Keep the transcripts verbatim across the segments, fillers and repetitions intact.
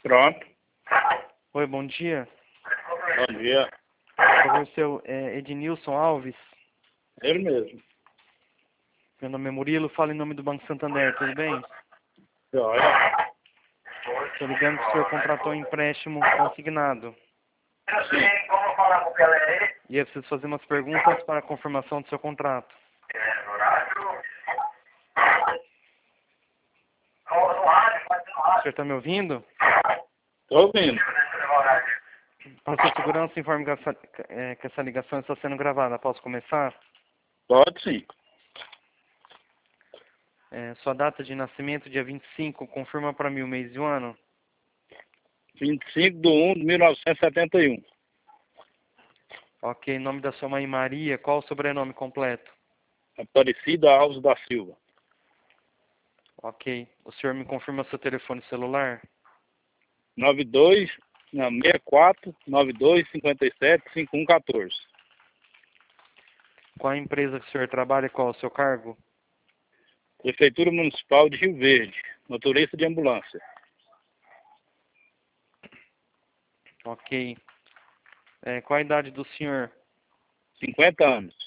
Pronto. Oi, bom dia. Bom dia. Por favor, seu é, Ednilson Alves. Ele mesmo. Meu nome é Murilo, falo em nome do Banco Santander, tudo bem? Olha. Estou ligando que o senhor contratou um empréstimo consignado. Sim. E eu preciso fazer umas perguntas para a confirmação do seu contrato. O senhor está me ouvindo? Estou ouvindo. Para sua segurança, informe que essa, é, que essa ligação está sendo gravada. Posso começar? Pode sim. É, sua data de nascimento, dia vinte e cinco, confirma para mim o mês e o ano. vinte e cinco de um de mil novecentos e setenta e um. Ok, nome da sua mãe Maria, qual o sobrenome completo? Aparecida Alves da Silva. Ok, o senhor me confirma seu telefone celular? nove dois, não, sessenta e quatro, nove dois, cinquenta e sete, cinquenta e um, quatorze. Qual a empresa que o senhor trabalha e qual é o seu cargo? Prefeitura Municipal de Rio Verde. Motorista de ambulância. Ok. É, qual a idade do senhor? cinquenta anos.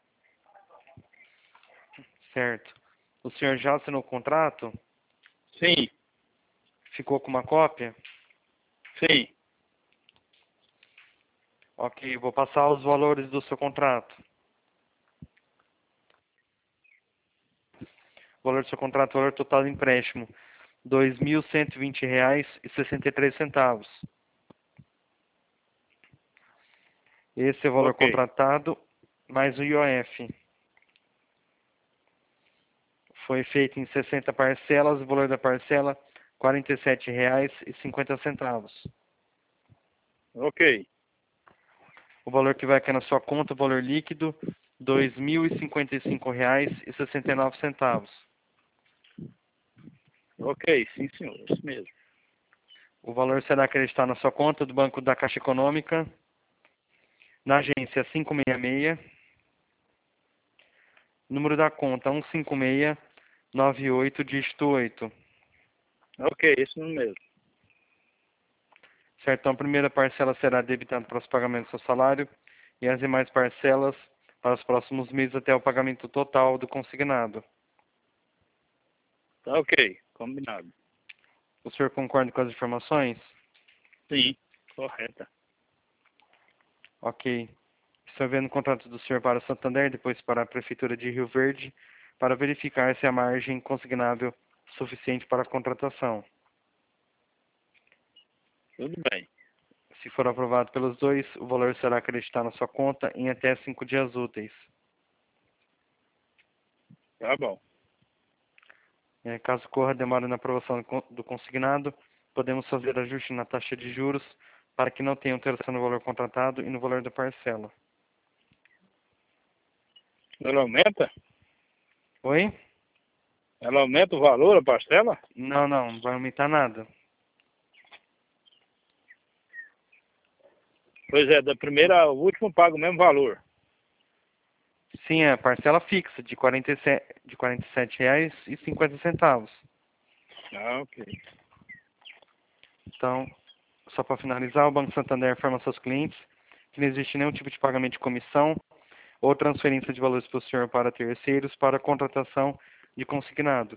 Certo. O senhor já assinou o contrato? Sim, Ficou com uma cópia? sim. Ok, vou passar os valores do seu contrato. O valor do seu contrato, o valor total do empréstimo, dois mil cento e vinte reais e sessenta e três centavos. Esse é o valor Ok. contratado, mais o I O F. Foi feito em sessenta parcelas, o valor da parcela, quarenta e sete reais e cinquenta centavos. Ok. O valor que vai cair na sua conta, o valor líquido, dois mil e cinquenta e cinco reais e sessenta e nove centavos. Ok, sim senhor. Isso mesmo. O valor será acreditado na sua conta do Banco da Caixa Econômica, na agência cinco seis seis, número da conta um cinco seis nove oito, dígito oito. Ok, isso mesmo. Certo? Então, a primeira parcela será debitada para os pagamentos do seu salário e as demais parcelas para os próximos meses até o pagamento total do consignado. Tá ok, combinado. O senhor concorda com as informações? Sim, correta. Ok. Estou vendo o contrato do senhor para o Santander, depois para a Prefeitura de Rio Verde, para verificar se a margem consignável suficiente para a contratação. Tudo bem. Se for aprovado pelos dois, o valor será acreditado na sua conta em até cinco dias úteis. Tá bom. É, caso corra demora na aprovação do consignado, podemos fazer ajuste na taxa de juros para que não tenha alteração no valor contratado e no valor da parcela. Ela aumenta? Oi? Ela aumenta o valor, a parcela? Não, não, não vai aumentar nada. Pois é, da primeira ao último paga o mesmo valor. Sim, é parcela fixa de quarenta e sete, de quarenta e sete reais e cinquenta centavos. Ah, ok. Então, só para finalizar, o Banco Santander informa aos seus clientes que não existe nenhum tipo de pagamento de comissão ou transferência de valores para o senhor para terceiros para a contratação de consignado.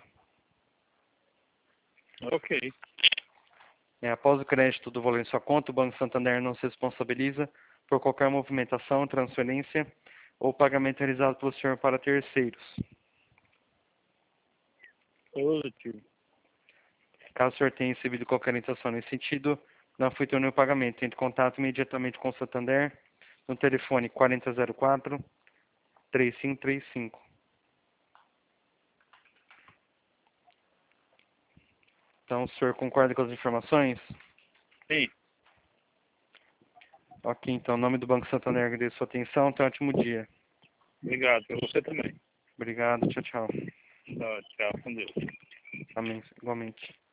Ok. É, após o crédito do valor em sua conta, o Banco Santander não se responsabiliza por qualquer movimentação, transferência ou pagamento realizado pelo senhor para terceiros. Positivo. Caso o senhor tenha recebido qualquer orientação nesse sentido, não foi nenhum pagamento, entre em contato imediatamente com o Santander no telefone quarenta zero quatro, três cinco três cinco. Então, o senhor concorda com as informações? Sim. Ok, então, em nome do Banco Santander, agradeço a sua atenção. Tenha um ótimo dia. Obrigado. Pra você também. Obrigado, tchau, tchau. Tá, tchau, com Deus. Amém, igualmente.